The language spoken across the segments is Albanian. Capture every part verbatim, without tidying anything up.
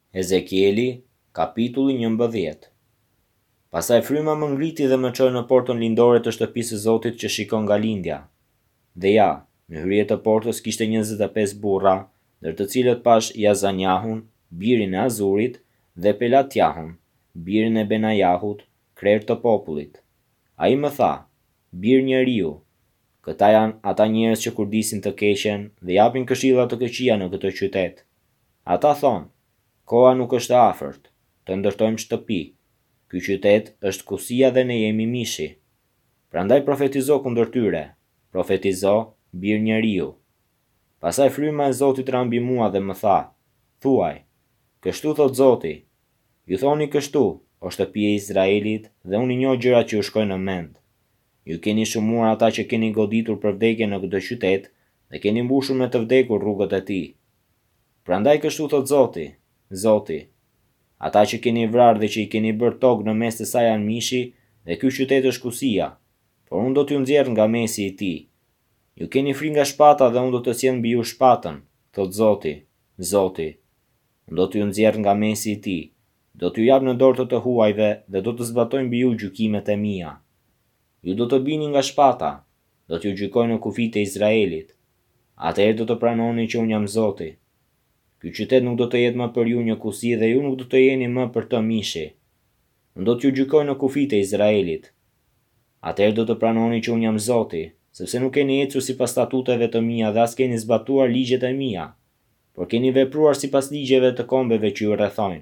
Ezekieli, kapitulli njëmbëdhjetë. Pastaj fryma më ngriti dhe më çoi në portën lindore të shtëpisë së Zotit që shikon nga lindja. Dhe ja, në hyrje të portës kishte njëzet e pesë burra, ndër të cilët pash Jazanjahun, birin e Azurit, dhe Pelatjahun, birin e Benajahut, krerë të popullit. Ai më tha: Bir njeriu, këta janë ata njerëz që kurdisin të keqen dhe japin këshilla të këqija në këtë qytet. Ata thonë: koha nuk është e afërt, të ndërtojmë shtëpi. Ky qytet është kusia dhe ne jemi mishi. Prandaj profetizo kundër tyre, profetizo, bir njeriu. Pastaj fryma e Zotit ra mbi mua dhe më tha: thuaj, kështu thot Zoti, ju thoni kështu, o shtëpi e Izraelit, dhe unë i njoh gjërat që ju shkojnë në mend. Ju keni shëmuar ata që keni goditur për vdekje në këtë qytet dhe keni mbushur me të vdekur rrugët e tij. Prandaj kështu thot Zoti, Zoti, ata që keni vrarë dhe që i keni bërë tokë në mes të saj janë mishi dhe ky qytet është kusia, por unë do t'ju nxjerr nga mesi i tij. Ju keni frikë nga shpata dhe unë do të sjell mbi ju shpatën, thot Zoti, Zoti. Unë do t'ju nxjerr nga mesi i tij, do t'ju jap në dorë të të huajve dhe do të zbatojnë mbi ju gjykimet e mia. Ju do të bini nga shpata, do t'ju gjykoj në kufijtë e Izraelit. Atëherë do të pranoni që unë jam Zoti. Ky qytet nuk do të jetë më për ju një kusi dhe ju nuk do të jeni më për të mishi. Unë do t'ju gjykoj në kufijtë e Izraelit. Atëherë do të pranoni që unë jam Zoti, sepse nuk keni ecur sipas statuteve të mia dhe as keni zbatuar ligjet e mia, por keni vepruar sipas ligjeve të kombeve që ju rrethojnë.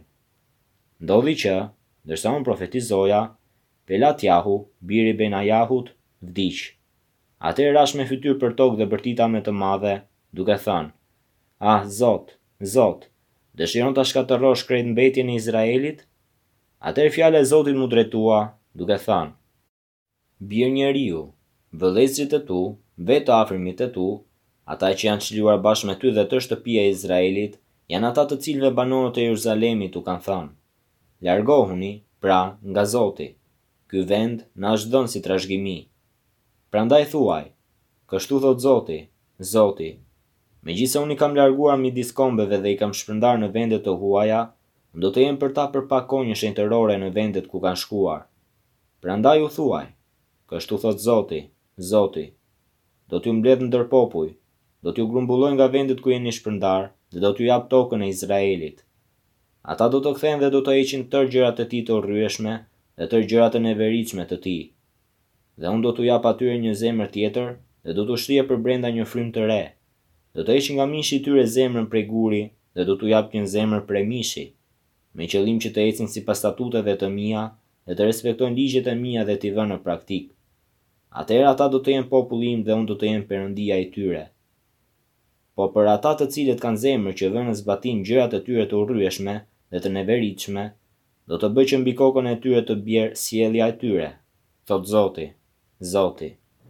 Ndodhi që, ndërsa unë profetizoja, Pelatjahu, biri i Benajahut, vdiq. Atëherë rash me fytyrë për tokë dhe bërtita me të madhe, duke thënë: Ah, Zot, Zot, dëshiron ta shkatërrosh krejt mbetjen e Izraelit? Atëherë fjala e Zotit mu drejtua, duke thënë: Bir njeriu, vëllezërit e tu, vetë afërmit e tu, ata që janë çliuar bashkë me ty dhe të shtëpia e Izraelit, janë ata të cilëve banorët e Jeruzalemit u kanë thënë: largohuni, pra, nga Zoti. Ky vend na është dhënë si trashëgimi. Prandaj thuaj, kështu thot Zoti, Zoti, megjithëse unë i kam larguar midis kombeve dhe i kam shpërndar në vendet të huaja, unë do të jem për ta për pak kohë një shenjtërore në vendet ku kanë shkuar. Prandaj u thuaj, kështu thot Zoti, Zoti, do t'ju mbledh ndër popuj, do t'ju grumbulloj nga vendet ku jeni shpërndar dhe do t'ju jap tokën e Izraelit. Ata do të kthehen dhe do të heqin tërë gjërat e tij të urryeshme dhe tërë gjërat e neveritshme të tij. Dhe unë do t'u jap atyre një zemër tjetër dhe do t'u shtrije për brenda një frymë të re. Do të heqin nga mishi i tyre zemrën prej guri dhe do t'u jap një zemër prej mishi, me qëllim që të ecin sipas statuteve të mia dhe të respektojnë ligjet e mia dhe t'i vënë në praktik. Atëherë ata do të jenë populli im dhe unë do të jem Perëndia i tyre. Po për ata të cilët kanë zemër që vënë në zbatim gjërat e tyre të urryeshme dhe të neveritshme, do të bëj që mbi kokën e tyre të bjerë sjellja e tyre, thot Zoti, Zoti.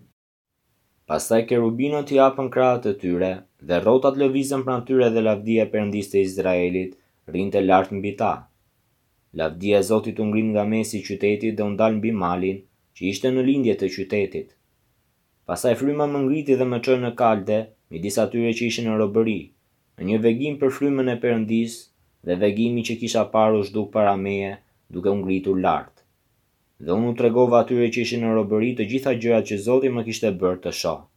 Pastaj kerubinët i hapën krahët e tyre dhe rrotat lëvizën pranë tyre dhe lavdia e Perëndisë të Izraelit rrinte lart mbi ta. Lavdia e Zotit u ngrit nga mesi i qytetit dhe u ndal mbi malin që ishte në lindje të qytetit. Pastaj fryma më ngriti dhe më çoi në kalde midis atyre që ishin në robëri, në një vegim për frymën e Perëndisë dhe vegimi që kisha parë u zhduk para meje, duke u ngritur lart. Dhe unë u tregova atyre që ishin në robëri të gjitha gjërat që Zoti më kishte bërë të shoh.